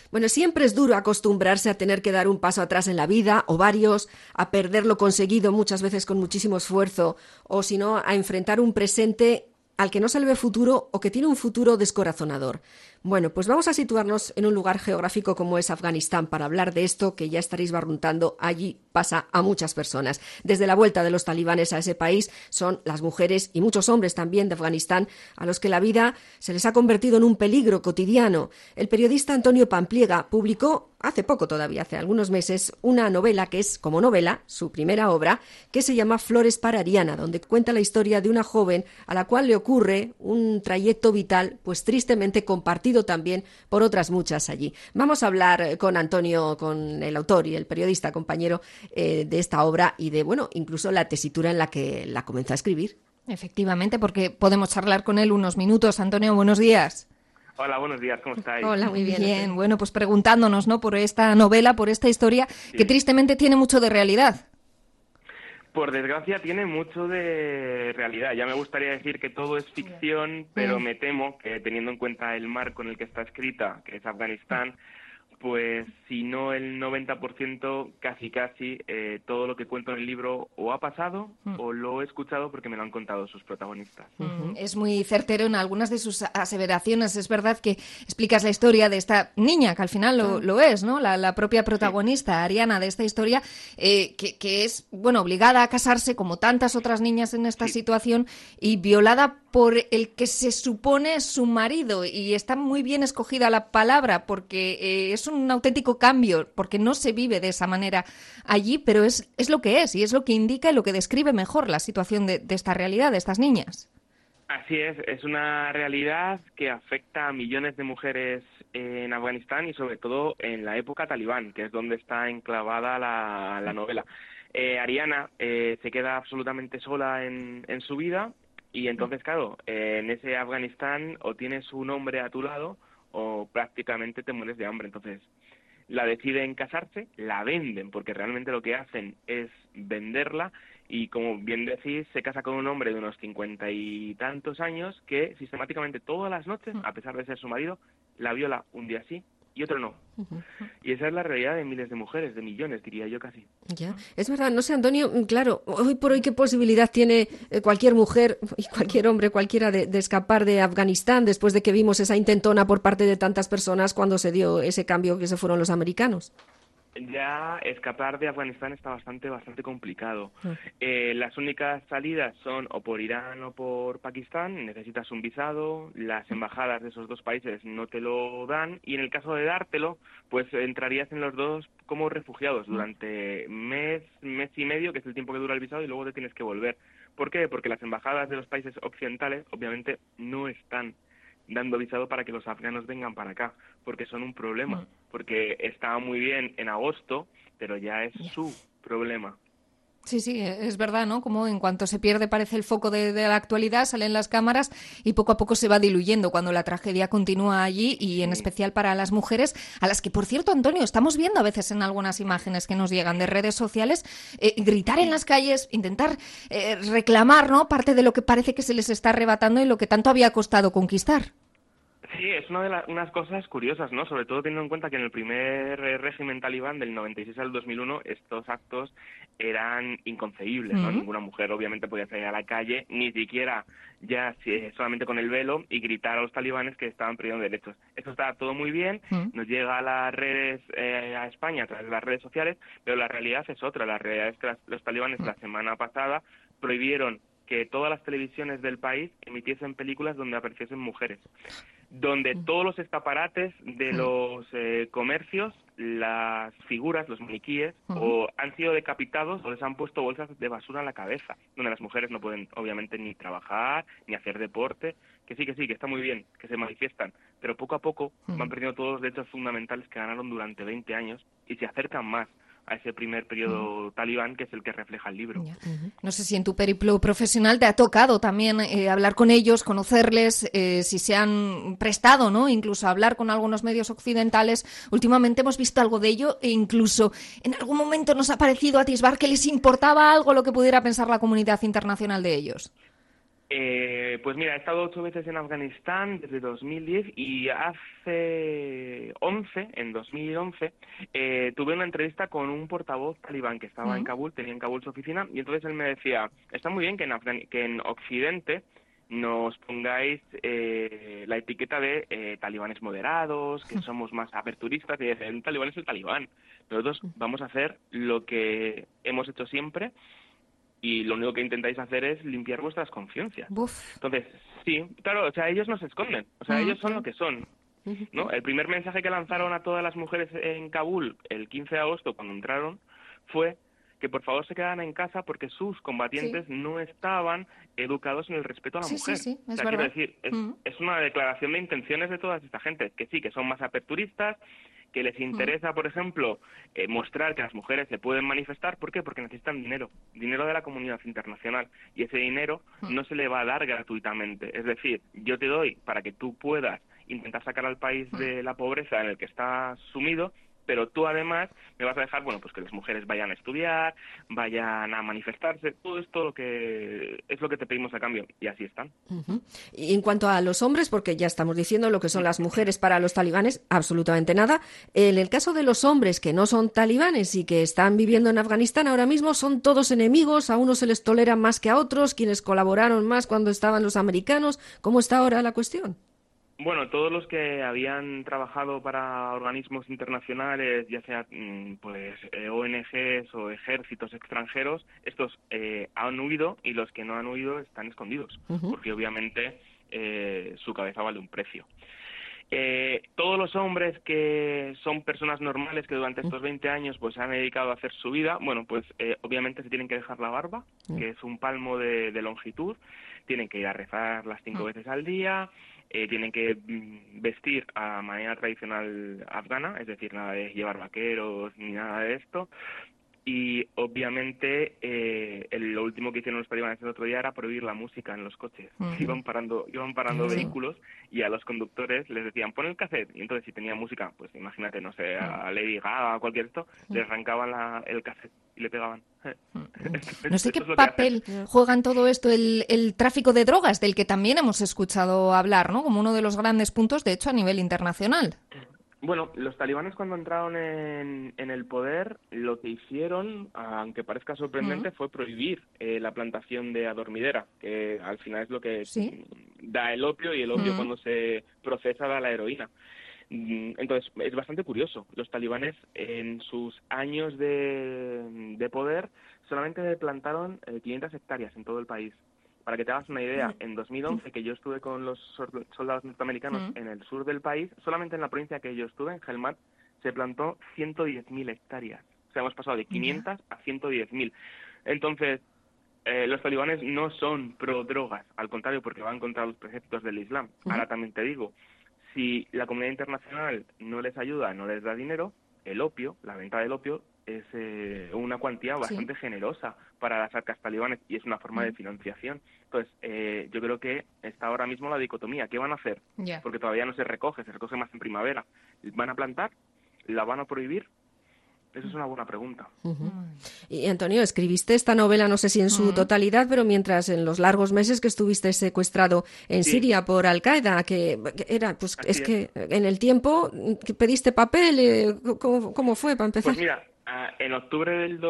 Bueno, siempre es duro acostumbrarse a tener que dar un paso atrás en la vida, o varios, a perder lo conseguido muchas veces con muchísimo esfuerzo, o si no, a enfrentar un presente al que no se le ve futuro o que tiene un futuro descorazonador. Bueno, pues vamos a situarnos en un lugar geográfico como es Afganistán para hablar de esto que ya estaréis barruntando. Allí pasa a muchas personas. Desde la vuelta de los talibanes a ese país son las mujeres y muchos hombres también de Afganistán a los que la vida se les ha convertido en un peligro cotidiano. El periodista Antonio Pampliega publicó hace poco todavía, hace algunos meses, una novela que es, como novela, su primera obra, que se llama Flores para Ariana, donde cuenta la historia de una joven a la cual le ocurre un trayecto vital, pues tristemente compartido también por otras muchas allí. Vamos a hablar con Antonio, con el autor y el periodista compañero de esta obra y de, bueno, incluso la tesitura en la que la comenzó a escribir. Efectivamente, porque podemos charlar con él unos minutos. Antonio, buenos días. Hola, buenos días, ¿cómo estáis? Hola, muy bien. Bien, bueno, pues preguntándonos, ¿no?, por esta novela, por esta historia, que tristemente tiene mucho de realidad. Por desgracia tiene mucho de realidad. Ya me gustaría decir que todo es ficción, pero me temo que teniendo en cuenta el marco en el que está escrita, que es Afganistán, pues si no el 90%, casi todo lo que cuento en el libro o ha pasado o lo he escuchado porque me lo han contado sus protagonistas. Es muy certero en algunas de sus aseveraciones. Es verdad que explicas la historia de esta niña, que al final lo es, ¿no? La propia protagonista, Ariana, de esta historia, que es, bueno, obligada a casarse como tantas otras niñas en esta situación y violada por el que se supone su marido. Y está muy bien escogida la palabra porque es un auténtico cambio, porque no se vive de esa manera allí, pero es lo que es y es lo que indica y lo que describe mejor la situación de esta realidad, de estas niñas. Así es una realidad que afecta a millones de mujeres en Afganistán y sobre todo en la época talibán, que es donde está enclavada la novela. Ariana se queda absolutamente sola en su vida y entonces, claro, en ese Afganistán o tienes un hombre a tu lado o prácticamente te mueres de hambre. Entonces la deciden casarse, la venden, porque realmente lo que hacen es venderla y, como bien decís, se casa con un hombre de unos 50 y tantos años que sistemáticamente todas las noches, a pesar de ser su marido, la viola un día sí y otro no. Y esa es la realidad de miles de mujeres, de millones, diría yo casi. Ya, es verdad, no sé, Antonio, claro, hoy por hoy, ¿qué posibilidad tiene cualquier mujer y cualquier hombre, cualquiera, de escapar de Afganistán después de que vimos esa intentona por parte de tantas personas cuando se dio ese cambio que se fueron los americanos? Ya escapar de Afganistán está bastante complicado. Las únicas salidas son o por Irán o por Pakistán. Necesitas un visado, las embajadas de esos dos países no te lo dan y en el caso de dártelo, pues entrarías en los dos como refugiados durante mes y medio, que es el tiempo que dura el visado, y luego te tienes que volver. ¿Por qué? Porque las embajadas de los países occidentales obviamente no están dando visado para que los afganos vengan para acá, porque son un problema, porque estaba muy bien en agosto, pero ya es su problema. Sí, es verdad, ¿no? Como en cuanto se pierde, parece el foco de la actualidad, salen las cámaras y poco a poco se va diluyendo cuando la tragedia continúa allí y en especial para las mujeres, a las que, por cierto, Antonio, estamos viendo a veces en algunas imágenes que nos llegan de redes sociales, gritar en las calles, intentar reclamar, ¿no?, parte de lo que parece que se les está arrebatando y lo que tanto había costado conquistar. Sí, es unas cosas curiosas, ¿no? Sobre todo teniendo en cuenta que en el primer régimen talibán del 96 al 2001 estos actos eran inconcebibles, ¿no? Ninguna mujer obviamente podía salir a la calle, ni siquiera solamente con el velo y gritar a los talibanes que estaban perdiendo derechos. Eso está todo muy bien, nos llega a las redes, a España a través de las redes sociales, pero la realidad es otra. La realidad es que los talibanes la semana pasada prohibieron que todas las televisiones del país emitiesen películas donde apareciesen mujeres, donde todos los escaparates de los comercios, las figuras, los maniquíes, o han sido decapitados o les han puesto bolsas de basura en la cabeza, donde las mujeres no pueden obviamente ni trabajar, ni hacer deporte, que sí, que está muy bien, que se manifiestan, pero poco a poco van perdiendo todos los derechos fundamentales que ganaron durante 20 años y se acercan más a ese primer periodo talibán, que es el que refleja el libro. No sé si en tu periplo profesional te ha tocado también hablar con ellos, conocerles, si se han prestado, ¿no?, incluso a hablar con algunos medios occidentales. Últimamente hemos visto algo de ello e incluso en algún momento nos ha parecido atisbar que les importaba algo lo que pudiera pensar la comunidad internacional de ellos. Pues mira, he estado 8 veces en Afganistán desde 2010 y en 2011, tuve una entrevista con un portavoz talibán que estaba en Kabul, tenía en Kabul su oficina, y entonces él me decía, está muy bien que en Occidente nos pongáis la etiqueta de talibanes moderados, que somos más aperturistas, y decir, un talibán es el talibán. Nosotros vamos a hacer lo que hemos hecho siempre, y lo único que intentáis hacer es limpiar vuestras conciencias. Entonces, sí, claro, o sea, ellos no se esconden, o sea, ellos son lo que son, ¿no? El primer mensaje que lanzaron a todas las mujeres en Kabul el 15 de agosto, cuando entraron, fue que por favor se quedaran en casa porque sus combatientes no estaban educados en el respeto a la mujer. Sí, o sea, quiero decir, es una declaración de intenciones de toda esta gente, que sí, que son más aperturistas, que les interesa, por ejemplo, mostrar que las mujeres se pueden manifestar. ¿Por qué? Porque necesitan dinero de la comunidad internacional, y ese dinero no se le va a dar gratuitamente. Es decir, yo te doy para que tú puedas intentar sacar al país de la pobreza en el que está sumido, pero tú además me vas a dejar, bueno, pues que las mujeres vayan a estudiar, vayan a manifestarse, todo esto lo que es lo que te pedimos a cambio, y así están. Y en cuanto a los hombres, porque ya estamos diciendo lo que son las mujeres para los talibanes, absolutamente nada. En el caso de los hombres que no son talibanes y que están viviendo en Afganistán ahora mismo, son todos enemigos, a unos se les tolera más que a otros, quienes colaboraron más cuando estaban los americanos. ¿Cómo está ahora la cuestión? Bueno, todos los que habían trabajado para organismos internacionales, ya sea pues ONGs o ejércitos extranjeros, estos han huido, y los que no han huido están escondidos, porque obviamente su cabeza vale un precio. Todos los hombres que son personas normales que durante estos 20 años pues se han dedicado a hacer su vida, bueno, pues obviamente se tienen que dejar la barba, que es un palmo de longitud, tienen que ir a rezar las 5 veces al día, tienen que vestir a manera tradicional afgana, es decir, nada de llevar vaqueros ni nada de esto. Y obviamente lo último que hicieron los talibanes el otro día era prohibir la música en los coches. Iban parando vehículos, y a los conductores les decían, pon el cassette. Y entonces si tenía música, pues imagínate, no sé, a Lady Gaga o cualquier esto, les arrancaban el cassette y le pegaban. No sé qué papel juega en todo esto el tráfico de drogas, del que también hemos escuchado hablar, ¿no? Como uno de los grandes puntos, de hecho, a nivel internacional. Bueno, los talibanes cuando entraron en el poder, lo que hicieron, aunque parezca sorprendente, fue prohibir la plantación de adormidera, que al final es lo que da el opio, y el opio cuando se procesa da la heroína. Entonces, es bastante curioso. Los talibanes en sus años de poder solamente plantaron 500 hectáreas en todo el país. Para que te hagas una idea, en 2011, que yo estuve con los soldados norteamericanos en el sur del país, solamente en la provincia que yo estuve, en Helmand, se plantó 110.000 hectáreas. O sea, hemos pasado de 500 a 110.000. Entonces, los talibanes no son pro drogas, al contrario, porque van contra los preceptos del Islam. Ahora también te digo, si la comunidad internacional no les ayuda, no les da dinero, el opio, la venta del opio, es una cuantía bastante generosa para las arcas talibanes, y es una forma de financiación. Entonces, yo creo que está ahora mismo la dicotomía. ¿Qué van a hacer? Porque todavía no se recoge más en primavera. ¿Van a plantar? ¿La van a prohibir? Esa es una buena pregunta. Y Antonio, escribiste esta novela, no sé si en su totalidad, pero mientras en los largos meses que estuviste secuestrado en Siria por Al-Qaeda, que era, pues es que en el tiempo que pediste papel, ¿cómo fue para empezar? Pues mira, en octubre del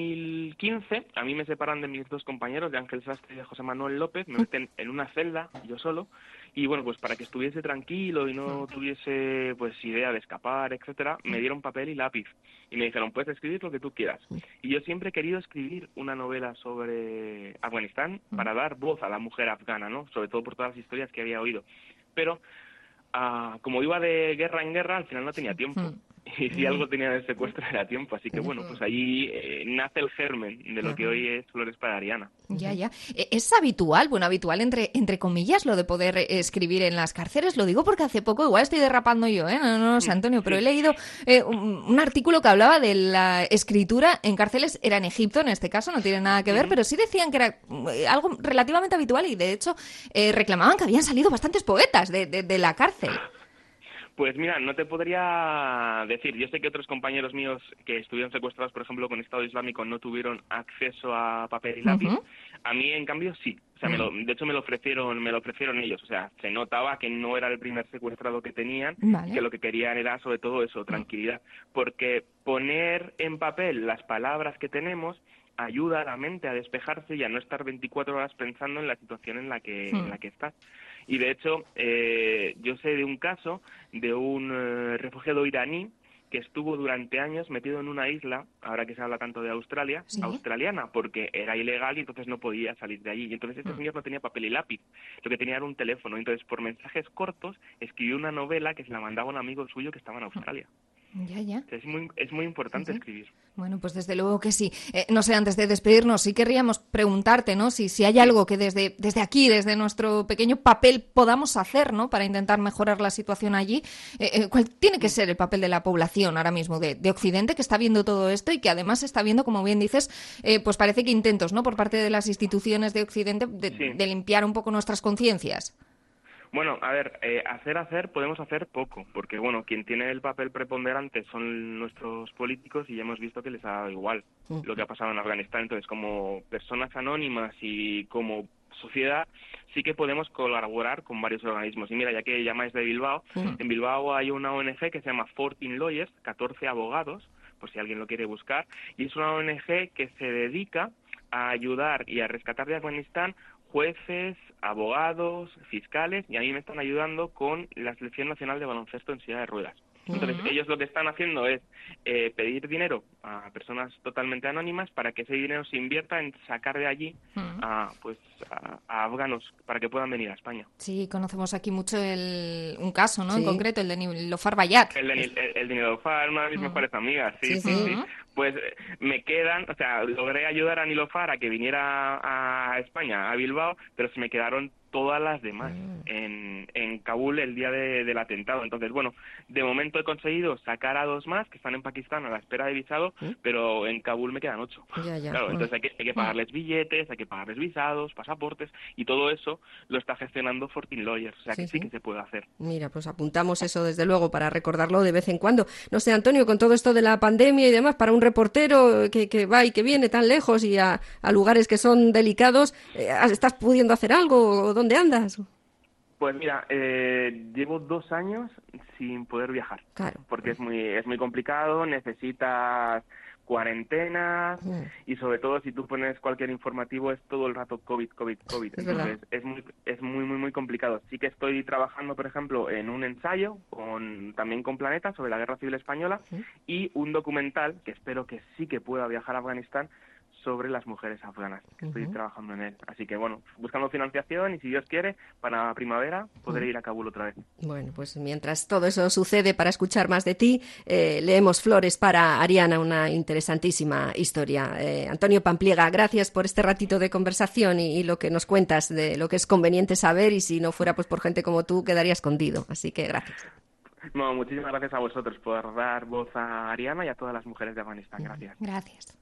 2015, a mí me separan de mis dos compañeros, de Ángel Sastre y de José Manuel López, me meten en una celda, yo solo, y bueno, pues para que estuviese tranquilo y no tuviese pues idea de escapar, etcétera, me dieron papel y lápiz, y me dijeron, puedes escribir lo que tú quieras. Y yo siempre he querido escribir una novela sobre Afganistán para dar voz a la mujer afgana, ¿no? Sobre todo por todas las historias que había oído. Pero, como iba de guerra en guerra, al final no tenía tiempo. Y si algo tenía de secuestro era tiempo, así que bueno, pues allí nace el germen de lo que hoy es Flores para Ariana. Ya. ¿Es habitual, entre comillas, lo de poder escribir en las cárceles? Lo digo porque hace poco, igual estoy derrapando yo, no sé, Antonio, pero he leído un artículo que hablaba de la escritura en cárceles, era en Egipto en este caso, no tiene nada que ver, pero sí decían que era algo relativamente habitual, y de hecho reclamaban que habían salido bastantes poetas de la cárcel. Pues mira, no te podría decir. Yo sé que otros compañeros míos que estuvieron secuestrados, por ejemplo, con Estado Islámico, no tuvieron acceso a papel y lápiz. A mí, en cambio, sí. O sea, de hecho me lo ofrecieron ellos. O sea, se notaba que no era el primer secuestrado que tenían, Vale. que lo que querían era, sobre todo eso, tranquilidad. Porque poner en papel las palabras que tenemos ayuda a la mente a despejarse y a no estar 24 horas pensando en la situación en la que estás. Y de hecho, yo sé de un caso de un refugiado iraní que estuvo durante años metido en una isla, ahora que se habla tanto de Australia, ¿Sí? australiana, porque era ilegal y entonces no podía salir de allí. Y entonces este señor no tenía papel y lápiz, lo que tenía era un teléfono. Entonces, por mensajes cortos, escribió una novela que se la mandaba a un amigo suyo que estaba en Australia. Ya. Es muy importante escribir. Bueno, pues desde luego que sí. No sé, antes de despedirnos, sí querríamos preguntarte, ¿no? Si hay algo que desde aquí, desde nuestro pequeño papel, podamos hacer, ¿no? Para intentar mejorar la situación allí. ¿Cuál tiene que ser el papel de la población ahora mismo de Occidente, que está viendo todo esto y que además está viendo, como bien dices, pues parece que intentos, ¿no? Por parte de las instituciones de Occidente de limpiar un poco nuestras conciencias? Bueno, a ver, podemos hacer poco, porque bueno, quien tiene el papel preponderante son nuestros políticos y ya hemos visto que les ha dado igual lo que ha pasado en Afganistán. Entonces, como personas anónimas y como sociedad, sí que podemos colaborar con varios organismos. Y mira, ya que llamáis de Bilbao, en Bilbao hay una ONG que se llama 14 Lawyers, 14 abogados, por si alguien lo quiere buscar, y es una ONG que se dedica a ayudar y a rescatar de Afganistán jueces, abogados, fiscales, y a mí me están ayudando con la Selección Nacional de Baloncesto en silla de ruedas. Entonces, ellos lo que están haciendo es pedir dinero a personas totalmente anónimas para que ese dinero se invierta en sacar de allí a afganos para que puedan venir a España. Sí, conocemos aquí mucho un caso, ¿no? Sí. En concreto, el de Nilofar Bayat. El de Nilofar, una de mis mejores amigas, sí. Pues me quedan, o sea, logré ayudar a Nilofar a que viniera a España, a Bilbao, pero se me quedaron todas las demás en Kabul el día del atentado. Entonces, bueno, de momento he conseguido sacar a 2 más que están en Pakistán a la espera de visado, pero en Kabul me quedan 8. Claro, entonces hay que pagarles billetes, hay que pagarles visados, pasaportes, y todo eso lo está gestionando 14 Lawyers, o sea que sí que se puede hacer. Mira, pues apuntamos eso desde luego para recordarlo de vez en cuando. No sé, Antonio, con todo esto de la pandemia y demás, para un reportero que va y que viene tan lejos y a lugares que son delicados, ¿estás pudiendo hacer algo? ¿Dónde andas? Pues mira, llevo 2 años sin poder viajar, Claro. Porque es muy complicado, necesitas cuarentenas y sobre todo si tú pones cualquier informativo es todo el rato COVID. Entonces es muy complicado. Sí que estoy trabajando, por ejemplo, en un ensayo también con Planeta sobre la Guerra Civil Española y un documental que espero que sí que pueda viajar a Afganistán sobre las mujeres afganas, que estoy trabajando en él. Así que, bueno, buscando financiación y, si Dios quiere, para primavera podré ir a Kabul otra vez. Bueno, pues mientras todo eso sucede, para escuchar más de ti, leemos Flores para Ariana, una interesantísima historia. Antonio Pampliega, gracias por este ratito de conversación y lo que nos cuentas de lo que es conveniente saber, y si no fuera pues por gente como tú, quedaría escondido. Así que gracias. No, muchísimas gracias a vosotros por dar voz a Ariana y a todas las mujeres de Afganistán. Gracias. Gracias.